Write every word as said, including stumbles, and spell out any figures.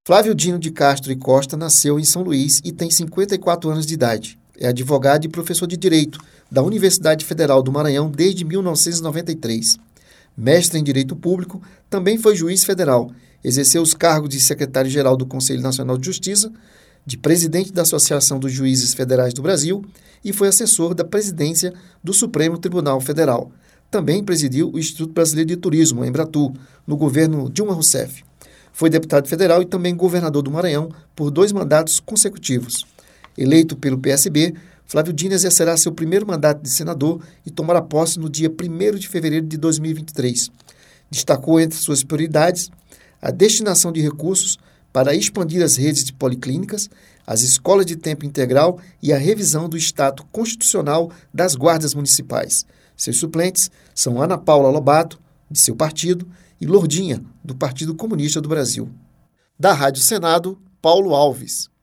Flávio Dino de Castro e Costa nasceu em São Luís e tem cinquenta e quatro anos de idade. É advogado e professor de Direito da Universidade Federal do Maranhão desde mil novecentos e noventa e três. Mestre em Direito Público, também foi juiz federal. Exerceu os cargos de secretário-geral do Conselho Nacional de Justiça, de presidente da Associação dos Juízes Federais do Brasil e foi assessor da presidência do Supremo Tribunal Federal. Também presidiu o Instituto Brasileiro de Turismo, o Embratu, no governo Dilma Rousseff. Foi deputado federal e também governador do Maranhão por dois mandatos consecutivos. Eleito pelo P S B, Flávio Dino exercerá seu primeiro mandato de senador e tomará posse no dia primeiro de fevereiro de dois mil e vinte e três. Destacou entre suas prioridades a destinação de recursos para expandir as redes de policlínicas, as escolas de tempo integral e a revisão do status constitucional das guardas municipais. Seus suplentes são Ana Paula Lobato, de seu partido, e Lourdinha, do Partido Comunista do Brasil. Da Rádio Senado, Paulo Alves.